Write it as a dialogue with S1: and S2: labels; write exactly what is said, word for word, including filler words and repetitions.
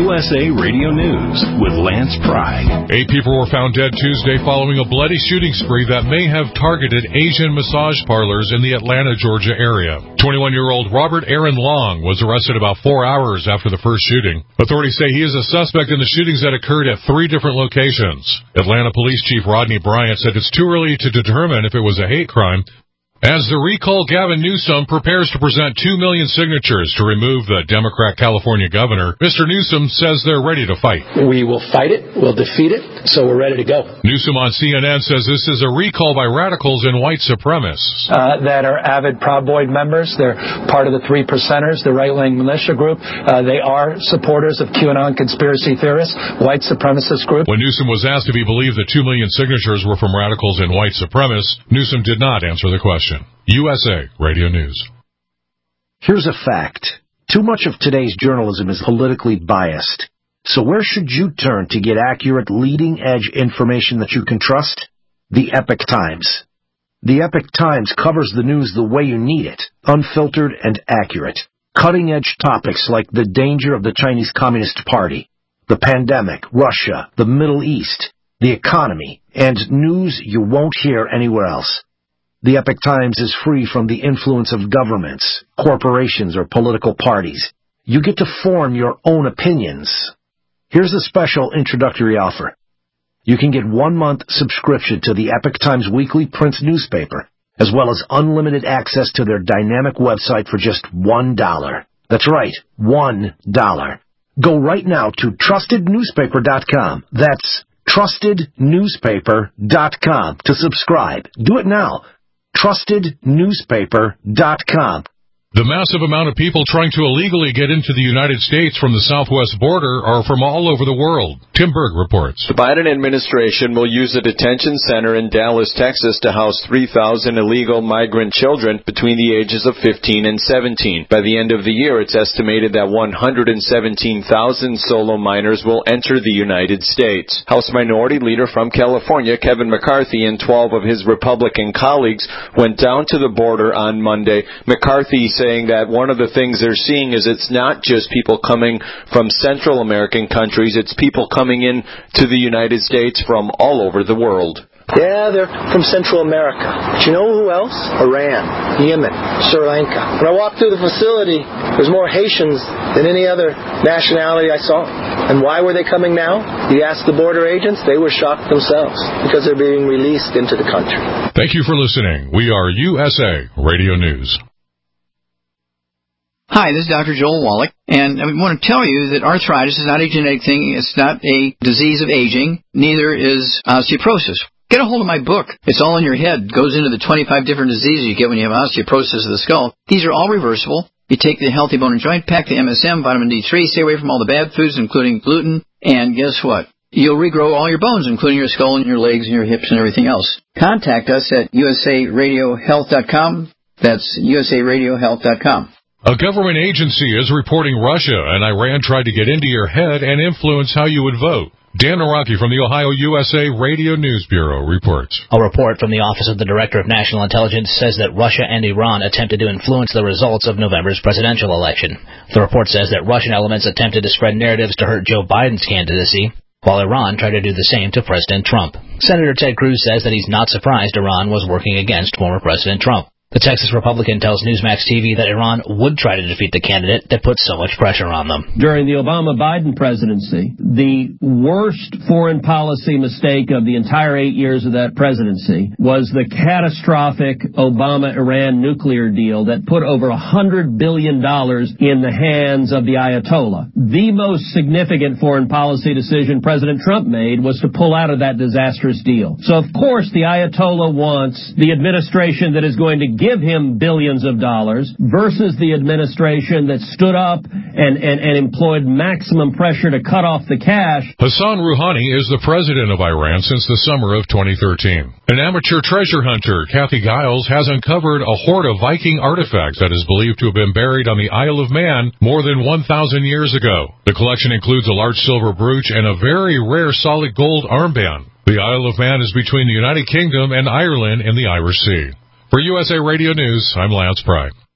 S1: U S A Radio News with Lance Pry.
S2: Eight people were found dead Tuesday following a bloody shooting spree that may have targeted Asian massage parlors in the Atlanta, Georgia area. twenty-one-year-old Robert Aaron Long was arrested about four hours after the first shooting. Authorities say he is a suspect in the shootings that occurred at three different locations. Atlanta Police Chief Rodney Bryant said it's too early to determine if it was a hate crime. As the recall Gavin Newsom prepares to present two million signatures to remove the Democrat California governor, Mister Newsom says they're ready to fight.
S3: We will fight it, we'll defeat it, so we're ready to go.
S2: Newsom on C N N says this is a recall by radicals and white supremacists.
S3: Uh, that are avid Proud Boy members. They're part of the Three Percenters, the right-wing militia group. Uh, they are supporters of QAnon conspiracy theorists, white supremacist group.
S2: When Newsom was asked if he believed the two million signatures were from radicals and white supremacists, Newsom did not answer the question. U S A Radio News.
S4: Here's a fact. Too much of today's journalism is politically biased. So where should you turn to get accurate, leading-edge information that you can trust? The Epoch Times. The Epoch Times covers the news the way you need it, unfiltered and accurate. Cutting-edge topics like the danger of the Chinese Communist Party, the pandemic, Russia, the Middle East, the economy, and news you won't hear anywhere else. The Epoch Times is free from the influence of governments, corporations, or political parties. You get to form your own opinions. Here's a special introductory offer. You can get one month subscription to the Epoch Times weekly print newspaper, as well as unlimited access to their dynamic website for just one dollar. That's right, one dollar. Go right now to trusted newspaper dot com. That's trusted newspaper dot com to subscribe. Do it now. trusted newspaper dot com.
S2: The massive amount of people trying to illegally get into the United States from the southwest border are from all over the world. Tim Berg reports.
S5: The Biden administration will use a detention center in Dallas, Texas to house three thousand illegal migrant children between the ages of fifteen and seventeen. By the end of the year, it's estimated that one hundred seventeen thousand solo minors will enter the United States. House Minority Leader from California, Kevin McCarthy, and twelve of his Republican colleagues went down to the border on Monday. McCarthy saying that one of the things they're seeing is it's not just people coming from Central American countries, it's people coming in to the United States from all over the world.
S3: Yeah, they're from Central America. But you know who else? Iran, Yemen, Sri Lanka. When I walked through the facility, there's more Haitians than any other nationality I saw. And why were they coming now? You ask the border agents, they were shocked themselves because they're being released into the country.
S2: Thank you for listening. We are U S A Radio News.
S6: Hi, this is Doctor Joel Wallach, and I want to tell you that arthritis is not a genetic thing. It's not a disease of aging. Neither is osteoporosis. Get a hold of my book. It's all in your head. It goes into the twenty-five different diseases you get when you have osteoporosis of the skull. These are all reversible. You take the Healthy Bone and Joint Pack, the M S M, vitamin D three, stay away from all the bad foods, including gluten, and guess what? You'll regrow all your bones, including your skull and your legs and your hips and everything else. Contact us at U S A radio health dot com. That's U S A radio health dot com.
S2: A government agency is reporting Russia and Iran tried to get into your head and influence how you would vote. Dan Naraki from the Ohio U S A Radio News Bureau reports.
S7: A report from the Office of the Director of National Intelligence says that Russia and Iran attempted to influence the results of November's presidential election. The report says that Russian elements attempted to spread narratives to hurt Joe Biden's candidacy, while Iran tried to do the same to President Trump. Senator Ted Cruz says that he's not surprised Iran was working against former President Trump. The Texas Republican tells Newsmax T V that Iran would try to defeat the candidate that put so much pressure on them.
S8: During the Obama-Biden presidency, the worst foreign policy mistake of the entire eight years of that presidency was the catastrophic Obama-Iran nuclear deal that put over one hundred billion dollars in the hands of the Ayatollah. The most significant foreign policy decision President Trump made was to pull out of that disastrous deal. So, of course, the Ayatollah wants the administration that is going to give him billions of dollars versus the administration that stood up and, and, and employed maximum pressure to cut off the cash.
S2: Hassan Rouhani is the president of Iran since the summer of twenty thirteen. An amateur treasure hunter, Kathy Giles, has uncovered a hoard of Viking artifacts that is believed to have been buried on the Isle of Man more than one thousand years ago. The collection includes a large silver brooch and a very rare solid gold armband. The Isle of Man is between the United Kingdom and Ireland in the Irish Sea. For U S A Radio News, I'm Lance Pry.